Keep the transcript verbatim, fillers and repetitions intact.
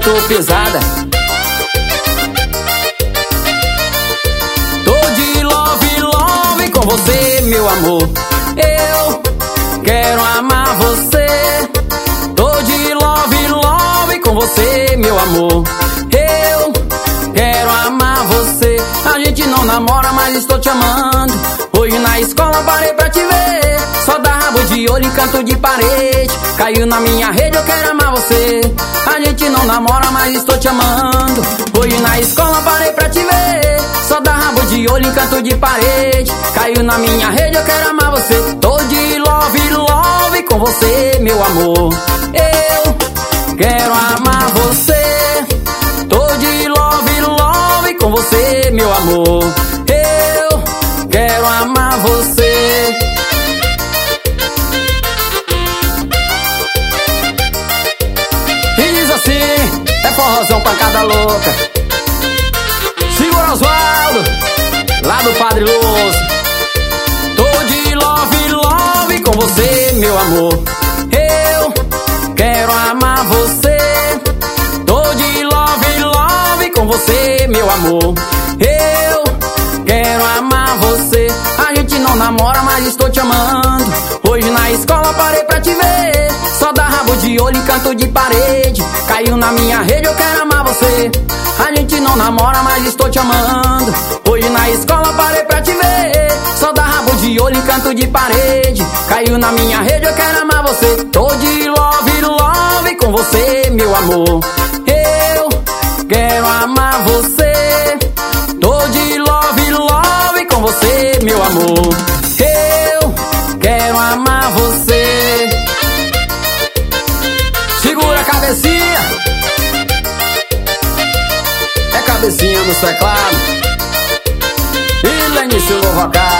sou pesada. Tô de love, love com você, meu amor. Eu quero amar você. Tô de love, love com você, meu amor. Eu quero amar você. A gente não namora, mas estou te amando. Hoje na escola parei pra te ver. Só dá rabo de olho e canto de parede. Caiu na minha rede, eu quero amar você. A gente não namora, mas estou te amando. Hoje na escola parei pra te ver. Só dá rabo de olho e canto de parede. Caiu na minha rede, eu quero amar você. Tô de love, love com você, meu amor. Eu quero amar você. Tô de love, love com você, meu amor. Eu quero amar você. E diz assim, é forrozão pra cada louca. Segura Osvaldo, lá do Padre Lúcio. Tô de love, love com você, meu amor. Eu quero amar você. Tô de love, love com você, meu amor. Eu quero amar você. A gente não namora, mas estou te amando. Hoje na escola parei pra te ver. Só dá rabo de olho e canto de parede. Caiu na minha rede, eu quero amar você. A gente não namora, mas estou te amando. Hoje na escola parei pra te ver. Só dá rabo de olho e canto de parede. Caiu na minha rede, eu quero amar você. Tô de love, love com você, meu amor. Eu quero amar você. Tô de love, love com você, meu amor. Eu quero amar você. Segura a cabecinha. É cabecinha no teclado. E lá inicia o vocal.